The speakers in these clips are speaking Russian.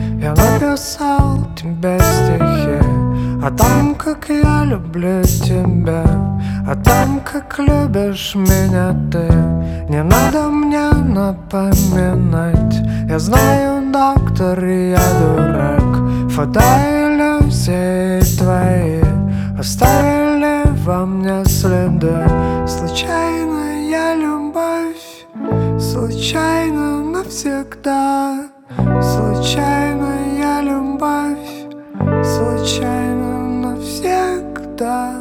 Я написал тебе стихи о том, как я люблю тебя, о том, как любишь меня ты. Не надо мне напоминать. Я знаю, доктор, я дурак. Фотоиллюзии твои оставили во мне следы. Случайная любовь, случайно навсегда. Случайная любовь, случайно навсегда.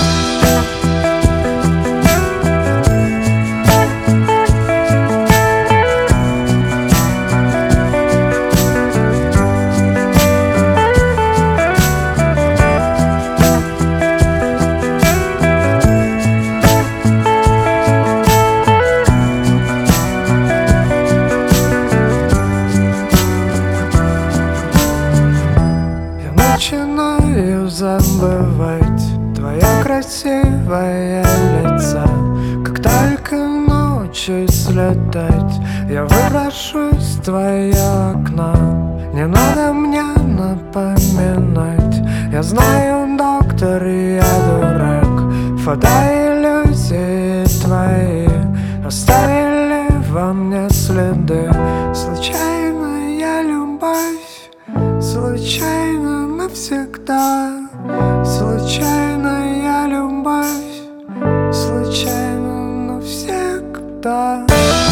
Начинаю забывать твое красивое лицо. Как только научусь летать, я выброшусь в твое окно. Не надо мне напоминать. Я знаю, доктор, я дурак. Фотоиллюзии твои оставили во мне следы. Случайная любовь, случайно навсегда. Случайная любовь, случайно навсегда.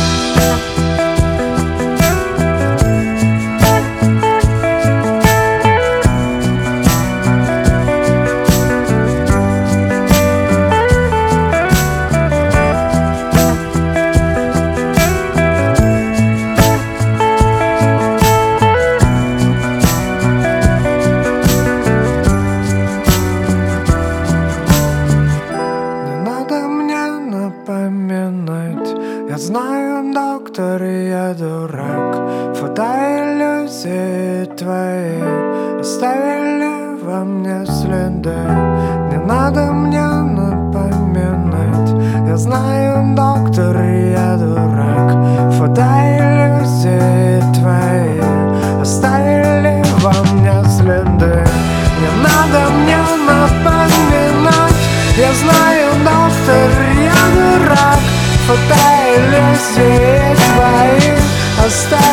Я знаю, доктор, я дурак. Фотоиллюзии твои оставили во мне следы. Не надо мне напоминать. Я знаю, доктор, я дурак. Фотоиллюзии твои оставили во мне следы. Не надо мне напоминать. Я знаю, доктор, я дурак. Фотоиллюзии твои оставили